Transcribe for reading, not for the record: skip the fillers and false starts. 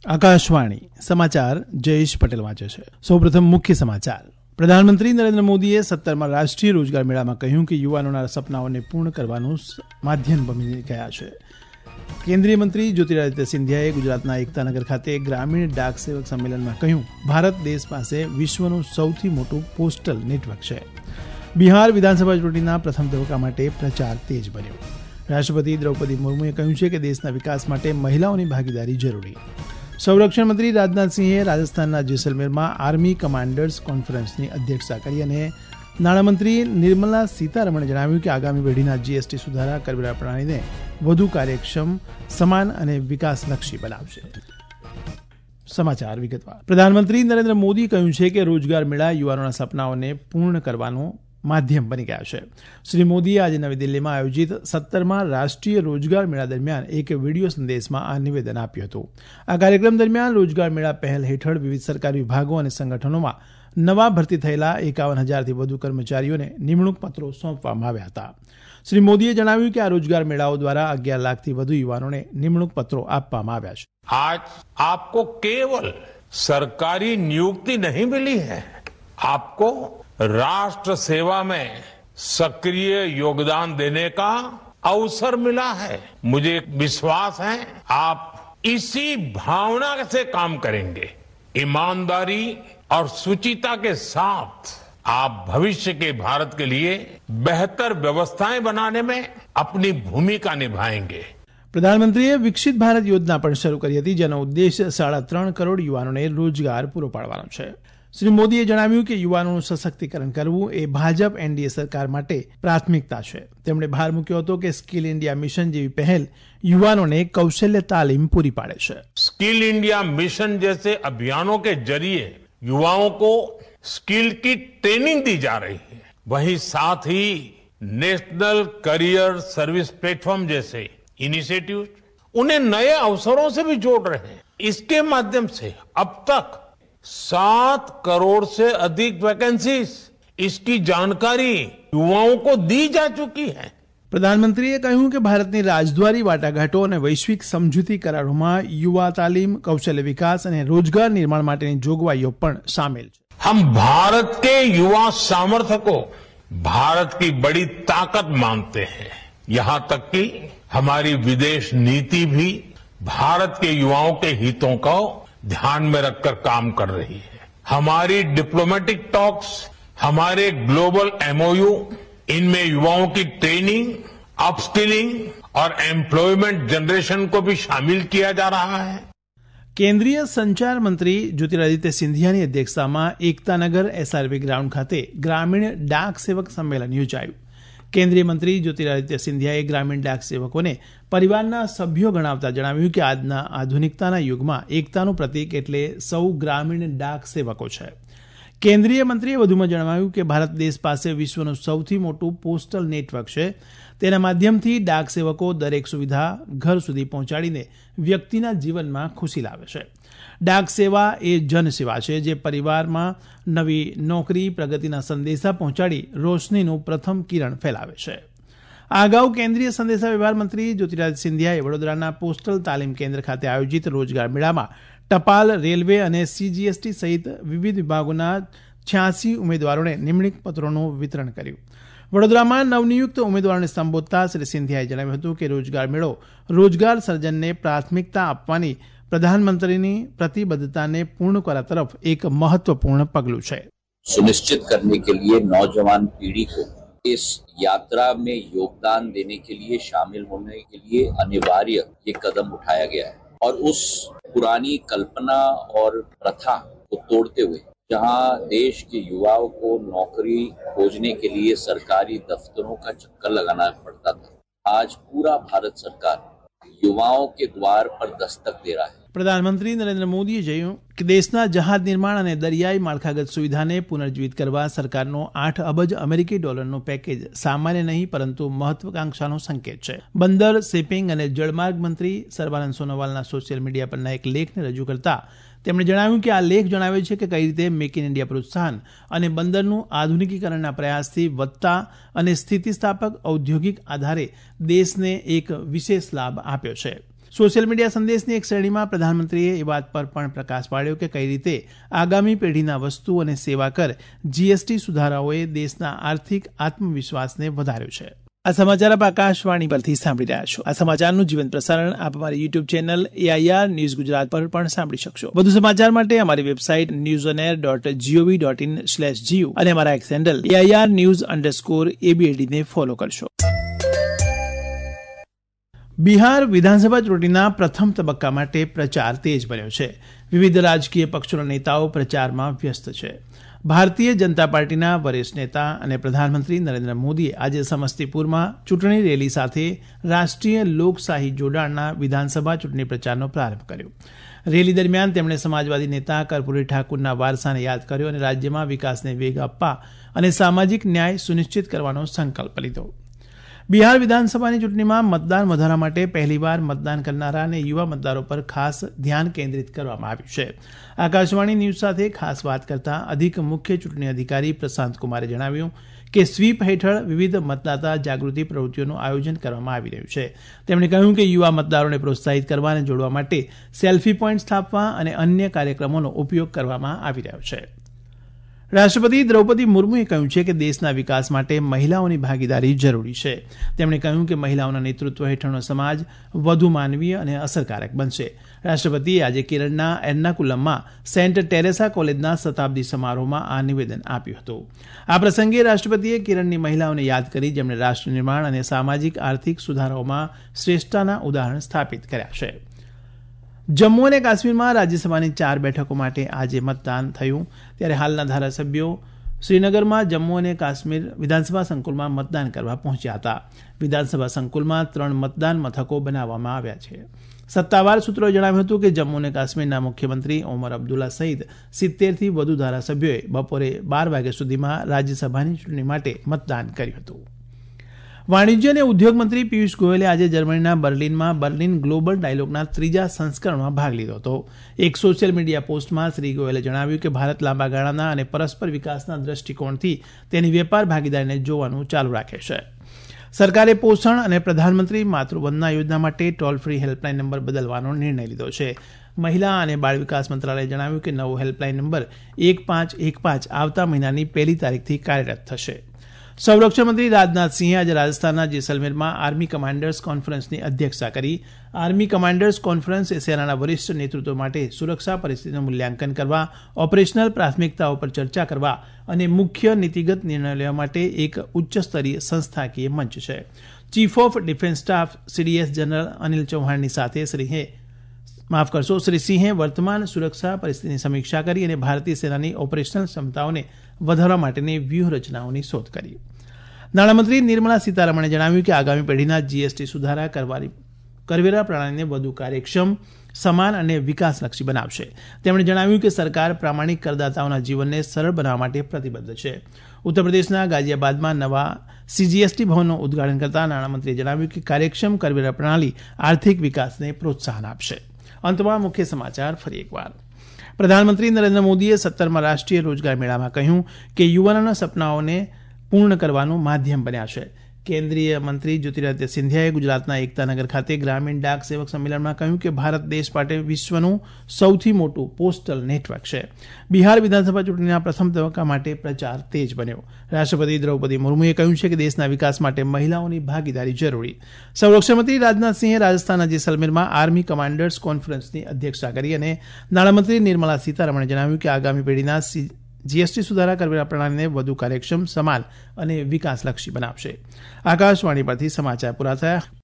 આકાશવાણી સમાચાર જયેશ પટેલ વાંચે છે. સૌપ્રથમ મુખ્ય સમાચાર. પ્રધાનમંત્રી નરેન્દ્ર મોદીએ 17મા રાષ્ટ્રીય રોજગાર મેળામાં કહ્યું કે યુવાનોના સપનાઓને પૂર્ણ કરવાનું માધ્યમ બની ગયા છે. કેન્દ્રીય મંત્રી જ્યોતિરાદિત્ય સિંધિયાએ ગુજરાતના એકતાનગર ખાતે ગ્રામીણ ડાક સેવક સંમેલનમાં કહ્યું, ભારત દેશ પાસે વિશ્વનું સૌથી મોટું પોસ્ટલ નેટવર્ક છે. બિહાર વિધાનસભા ચૂંટણીના પ્રથમ તબક્કા માટે પ્રચાર તેજ બન્યો. રાષ્ટ્રપતિ દ્રૌપદી મુર્મુએ કહ્યું છે કે દેશના વિકાસ માટે મહિલાઓની ભાગીદારી જરૂરી. સંરક્ષણ મંત્રી રાજનાથસિંહે રાજસ્થાનના જેસલમેરમાં આર્મી કમાન્ડર્સ કોન્ફરન્સની અધ્યક્ષતા કરી અને નાણામંત્રી નિર્મલા સીતારમણે જણાવ્યું કે આગામી પેઢીના જીએસટી સુધારા કરવેરા પ્રણાલીને વધુ કાર્યક્ષમ, સમાન અને વિકાસલક્ષી બનાવશે. સમાચાર વિગતવાર. પ્રધાનમંત્રી નરેન્દ્ર મોદીએ કહ્યું છે કે રોજગાર મેળા યુવાનોના સપનાઓને પૂર્ણ કરવાનું માધ્યમ બની ગયા છે. શ્રી મોદીએ આજે નવી દિલ્હીમાં આયોજિત 17મા રાષ્ટ્રીય રોજગાર મેળા દરમિયાન એક વિડીયો સંદેશમાં આ નિવેદન આપ્યું હતું. આ કાર્યક્રમ દરમિયાન રોજગાર મેળા પહેલ હેઠળ વિવિધ સરકારી વિભાગો અને સંગઠનોમાં નવા ભરતી થયેલા 51,000થી વધુ કર્મચારીઓને નિમણૂક પત્રો સોંપવામાં આવ્યા હતા. શ્રી મોદીએ જણાવ્યું કે આ રોજગાર મેળાઓ દ્વારા 11 લાખથી વધુ યુવાનોને નિમણૂક પત્રો આપવામાં આવ્યા છે. आज आपको केवल सरकारी नियुक्ति नहीं मिली है, आपको राष्ट्र सेवा में सक्रिय योगदान देने का अवसर मिला है. मुझे विश्वास है आप इसी भावना से काम करेंगे. ईमानदारी और शुचिता के साथ आप भविष्य के भारत के लिए बेहतर व्यवस्थाएं बनाने में अपनी भूमिका निभाएंगे. પ્રધાનમંત્રીએ વિકસિત ભારત યોજના પણ શરૂ કરી હતી, જેનો ઉદ્દેશ 3.5 કરોડ યુવાનોને રોજગાર પૂરો પાડવાનો છે. શ્રી મોદીએ જણાવ્યું કે યુવાનોનું સશક્તિકરણ કરવું એ ભાજપ એનડીએ સરકાર માટે પ્રાથમિકતા છે. તેમણે ભાર મૂક્યો હતો કે સ્કિલ ઇન્ડિયા મિશન જેવી પહેલ યુવાનોને કૌશલ્ય તાલીમ પૂરી પાડે છે. स्किल इंडिया मिशन जैसे अभियानों के जरिए युवाओं को स्किल की ट्रेनिंग दी जा रही है. वहीं साथ ही नेशनल करियर सर्विस प्लेटफॉर्म जैसे इनिशिएटिव उन्हें नए अवसरों से भी जोड़ रहे हैं. इसके माध्यम से अब तक 7 करोड़ से अधिक वैकेंसीज, इसकी जानकारी युवाओं को दी जा चुकी है. પ્રધાનમંત્રીએ કહ્યું કે ભારતની રાજદ્વારી વાટાઘાટો અને વૈશ્વિક સમજૂતી કરારોમાં યુવા તાલીમ, કૌશલ્ય વિકાસ અને રોજગાર निर्माण માટેની જોગવાઈઓ પણ સામેલ છે. हम भारत के युवा सामर्थ्य को भारत की बड़ी ताकत मानते हैं. यहां तक कि हमारी विदेश नीति भी भारत के युवाओं के हितों को ध्यान में रखकर काम कर रही है. हमारी डिप्लोमेटिक टॉक्स, हमारे ग्लोबल एमओयू, इनमें युवाओं की ट्रेनिंग, अपस्किलिंग और एम्प्लॉयमेंट जनरेशन को भी शामिल किया जा रहा है. કેન્દ્રીય સંચાર મંત્રી જ્યોતિરાદિત્ય સિંધિયાની અધ્યક્ષતામાં એકતાનગર એસઆરવી ગ્રાઉન્ડ ખાતે ગ્રામીણ ડાક સેવક સંમેલન યોજાયું. કેન્દ્રીય મંત્રી જ્યોતિરાદિત્ય સિંધિયાએ ગ્રામીણ ડાક સેવકોને પરિવારના સભ્યો ગણાવતા જણાવ્યું કે આજના આધુનિકતાના યુગમાં એકતાનું પ્રતીક એટલે સૌ ગ્રામીણ ડાક સેવકો છે. કેન્દ્રીય મંત્રીએ વધુમાં જણાવ્યું કે ભારત દેશ પાસે વિશ્વનું સૌથી મોટું પોસ્ટલ નેટવર્ક છે. તેના માધ્યમથી ડાક સેવકો દરેક સુવિધા ઘર સુધી પહોંચાડીને વ્યક્તિના જીવનમાં ખુશી લાવે છે. ડાક સેવા એ જનસેવા છે, જે પરિવારમાં નવી નોકરી, પ્રગતિના સંદેશા પહોંચાડી રોશનીનું પ્રથમ કિરણ ફેલાવે છે. આ અગાઉ કેન્દ્રીય સંદેશા વ્યવહાર મંત્રી જ્યોતિરાદિત્ય સિંધિયાએ વડોદરાના પોસ્ટલ તાલીમ કેન્દ્ર ખાતે આયોજિત રોજગાર મેળામાં ટપાલ, રેલવે અને સીજીએસટી સહિત વિવિધ વિભાગોના 86 ઉમેદવારોને નિમણૂક પત્રોનું વિતરણ કર્યું. વડોદરામાં નવનિયુક્ત ઉમેદવારોને સંબોધતા શ્રી સિંધિયાએ જણાવ્યું હતું કે રોજગાર મેળો રોજગાર સર્જનને પ્રાથમિકતા આપવાની प्रधानमंत्री प्रतिबद्धता ने पूर्ण करा तरफ एक महत्वपूर्ण पगलू है. सुनिश्चित करने के लिए नौजवान पीढ़ी को इस यात्रा में योगदान देने के लिए, शामिल होने के लिए अनिवार्य ये कदम उठाया गया है और उस पुरानी कल्पना और प्रथा को तोड़ते हुए जहां देश के युवाओं को नौकरी खोजने के लिए सरकारी दफ्तरों का चक्कर लगाना पड़ता था, आज पूरा भारत सरकार युवाओं के द्वार पर दस्तक दे रहा है. પ્રધાનમંત્રી નરેન્દ્ર મોદીએ કહ્યું કે દેશના જહાજ નિર્માણ અને દરિયાઈ માળખાગત સુવિધાને પુનર્જીવિત કરવા સરકારનો 8 અબજ અમેરિકી ડોલરનો પેકેજ સામાન્ય નહીં પરંતુ મહત્વાકાંક્ષાનો સંકેત છે. બંદર, શિપિંગ અને જળમાર્ગ મંત્રી સર્બાનંદ સોનોવાલના સોશિયલ મીડિયા પરના એક લેખને રજૂ કરતા તેમણે જણાવ્યું કે આ લેખ જણાવે છે કે કઈ રીતે મેક ઇન ઇન્ડિયા પ્રોત્સાહન અને બંદરનું આધુનિકીકરણના પ્રયાસથી વધતા અને સ્થિતિસ્થાપક ઔદ્યોગિક આધારે દેશને એક વિશેષ લાભ આપ્યો છે. સોશિયલ મીડિયા સંદેશની એક શ્રેણીમાં પ્રધાનમંત્રીએ એ વાત પર પણ પ્રકાશ પાડ્યો કે કઈ રીતે આગામી પેઢીના વસ્તુ અને સેવા કર જીએસટી સુધારાઓએ દેશના આર્થિક આત્મવિશ્વાસને વધાર્યો છે. આ સમાચાર આપ આકાશવાણી પરથી સાંભળી રહ્યા છો. આ સમાચારનું જીવંત પ્રસારણ આપ અમારી YouTube channel AIR news Gujarat પર પણ સાંભળી શકશો. વધુ સમાચાર માટે અમારી વેબસાઇટ newsonair.gov.in/gu અને અમારા એક્સ હેન્ડલ AIR_news_ABAD ને ફોલો કરશો. બિહાર વિધાનસભા ચૂંટણીના પ્રથમ તબક્કા માટે પ્રચાર તેજ બન્યો છે. વિવિધ રાજકીય પક્ષોના નેતાઓ પ્રચારમાં વ્યસ્ત છે. ભારતીય જનતા પાર્ટીના વરિષ્ઠ નેતા અને પ્રધાનમંત્રી નરેન્દ્ર મોદીએ આજે સમસ્તીપુરમાં ચૂંટણી રેલી સાથે રાષ્ટ્રીય લોકશાહી જોડાણના વિધાનસભા ચૂંટણી પ્રચારનો પ્રારંભ કર્યો. રેલી દરમિયાન તેમણે સમાજવાદી નેતા કર્પૂરી ઠાકુરના વારસાને યાદ કર્યો અને રાજ્યમાં વિકાસને વેગ આપવા અને સામાજિક ન્યાય સુનિશ્ચિત કરવાનો સંકલ્પ લીધો. બિહાર વિધાનસભાની ચૂંટણીમાં મતદાન વધારવા માટે પહેલીવાર મતદાન કરનારા અને યુવા મતદારો પર ખાસ ધ્યાન કેન્દ્રિત કરવામાં આવ્યું છે. આકાશવાણી ન્યૂઝ સાથે ખાસ વાત કરતા અધિક મુખ્ય ચૂંટણી અધિકારી પ્રશાંત કુમારે જણાવ્યું કે સ્વીપ હેઠળ વિવિધ મતદાતા જાગૃતિ પ્રવૃત્તિઓનું આયોજન કરવામાં આવી રહ્યું છે. તેમણે કહ્યું કે યુવા મતદારોને પ્રોત્સાહિત કરવા અને જોડવા માટે સેલ્ફી પોઈન્ટ સ્થાપવા અને અન્ય કાર્યક્રમોનો ઉપયોગ કરવામાં આવી રહ્યો છે. રાષ્ટ્રપતિ દ્રૌપદી મુર્મુએ કહ્યું છે કે દેશના વિકાસ માટે મહિલાઓની ભાગીદારી જરૂરી છે. તેમણે કહ્યું કે મહિલાઓના નેતૃત્વ હેઠળનો સમાજ વધુ માનવીય અને અસરકારક બનશે. રાષ્ટ્રપતિએ આજે કેરળના એર્નાકુલમમાં સેન્ટ ટેરેસા કોલેજના શતાબ્દી સમારોહમાં આ નિવેદન આપ્યું હતું. આ પ્રસંગે રાષ્ટ્રપતિએ કેરળની મહિલાઓને યાદ કરી જેમણે રાષ્ટ્ર નિર્માણ અને સામાજિક આર્થિક સુધારાઓમાં શ્રેષ્ઠતાના ઉદાહરણ સ્થાપિત કર્યા છે. જમ્મુ અને કાશ્મીરમાં રાજ્યસભાની 4 બેઠકો માટે આજે મતદાન થયું. ત્યારે હાલના ધારાસભ્યો શ્રીનગરમાં જમ્મુ અને કાશ્મીર વિધાનસભા સંકુલમાં મતદાન કરવા પહોંચ્યા હતા. વિધાનસભા સંકુલમાં 3 મતદાન મથકો બનાવવામાં આવ્યા છે. સત્તાવાર સૂત્રોએ જણાવ્યું હતું કે જમ્મુ અને કાશ્મીરના મુખ્યમંત્રી ઓમર અબ્દુલ્લા સહિત 70થી વધુ ધારાસભ્યોએ બપોરે 12 વાગ્યા સુધીમાં રાજ્યસભાની ચૂંટણી માટે મતદાન કર્યું હતું. વાણિજ્ય અને ઉદ્યોગ મંત્રી પિયુષ ગોયલે આજે જર્મનીના બર્લિનમાં બર્લિન ગ્લોબલ ડાયલોગના 3જા સંસ્કરણમાં ભાગ લીધો હતો. એક સોશિયલ મીડિયા પોસ્ટમાં શ્રી ગોયલે જણાવ્યું કે ભારત લાંબા ગાળાના અને પરસ્પર વિકાસના દ્રષ્ટિકોણથી તેની વેપાર ભાગીદારીને જોવાનું ચાલુ રાખે છે. સરકારે પોષણ અને પ્રધાનમંત્રી માતૃવંદના યોજના માટે ટોલ ફ્રી હેલ્પલાઇન નંબર બદલવાનો નિર્ણય લીધો છે. મહિલા અને બાળ વિકાસ મંત્રાલયે જણાવ્યું કે નવો હેલ્પલાઇન નંબર 1515 આવતા મહિનાની 1 તારીખથી કાર્યરત થશે. સંરક્ષણ મંત્રી રાજનાથસિંહે આજે રાજસ્થાનના જેસલમેરમાં આર્મી કમાન્ડર્સ કોન્ફરન્સની અધ્યક્ષતા કરી. આર્મી કમાન્ડર્સ કોન્ફરન્સ એ સેનાના વરિષ્ઠ નેતૃત્વ માટે સુરક્ષા પરિસ્થિતિનું મૂલ્યાંકન કરવા, ઓપરેશનલ પ્રાથમિકતાઓ પર ચર્ચા કરવા અને મુખ્ય નીતિગત નિર્ણયો લેવા માટે એક ઉચ્ચસ્તરીય સંસ્થાકીય મંચ છે. Chief of defence staff CDS general Anil ચૌહાણની સાથે શ્રી સિંહે વર્તમાન સુરક્ષા પરિસ્થિતિની સમીક્ષા કરી અને ભારતીય સેનાની ઓપરેશનલ ક્ષમતાઓને વધારવા માટેની વ્યૂહરચનાઓની શોધ કરી. નાણામંત્રી નિર્મલા સીતારમણે જણાવ્યું કે આગામી પેઢીના GST સુધારા કરવેરા પ્રણાલીને વધુ કાર્યક્ષમ, સમાન અને વિકાસલક્ષી બનાવશે. તેમણે જણાવ્યું કે સરકાર પ્રામાણિક કરદાતાઓના જીવનને સરળ બનાવવા માટે પ્રતિબદ્ધ છે. ઉત્તર પ્રદેશના ગાઝિયાબાદમાં નવા CGST ભવનનું ઉદઘાટન કરતા નાણામંત્રીએ જણાવ્યું કે કાર્યક્ષમ કરવેરા પ્રણાલી આર્થિક વિકાસને પ્રોત્સાહન આપશે. અંતમાં મુખ્ય સમાચાર ફરી એકવાર. પ્રધાનમંત્રી નરેન્દ્ર મોદીએ 17મા રાષ્ટ્રીય રોજગાર મેળામાં કહ્યું કે યુવાનોના સપનાઓને પૂર્ણ કરવાનું માધ્યમ બન્યા છે. કેન્દ્રીય મંત્રી જ્યોતિરાદિત્ય સિંધિયાએ ગુજરાતના એકતાનગર ખાતે ગ્રામીણ ડાક સેવક સંમેલનમાં કહ્યું કે ભારત દેશ માટે વિશ્વનું સૌથી મોટું પોસ્ટલ નેટવર્ક છે. બિહાર વિધાનસભા ચૂંટણીના પ્રથમ તબક્કા માટે પ્રચાર તેજ બન્યો. રાષ્ટ્રપતિ દ્રૌપદી મુર્મુએ કહ્યું છે કે દેશના વિકાસ માટે મહિલાઓની ભાગીદારી જરૂરી. સંરક્ષણ મંત્રી રાજનાથસિંહે રાજસ્થાનના જેસલમેરમાં આર્મી કમાન્ડર્સ કોન્ફરન્સની અધ્યક્ષતા કરી અને નાણામંત્રી નિર્મલા સીતારમણે જણાવ્યું કે આગામી પેઢીના GST સુધારા કરવેરા પ્રણાલીને વધુ કાર્યક્ષમ, સમાન અને વિકાસલક્ષી બનાવશે. આકાશવાણી પરથી સમાચાર પૂરા થયા.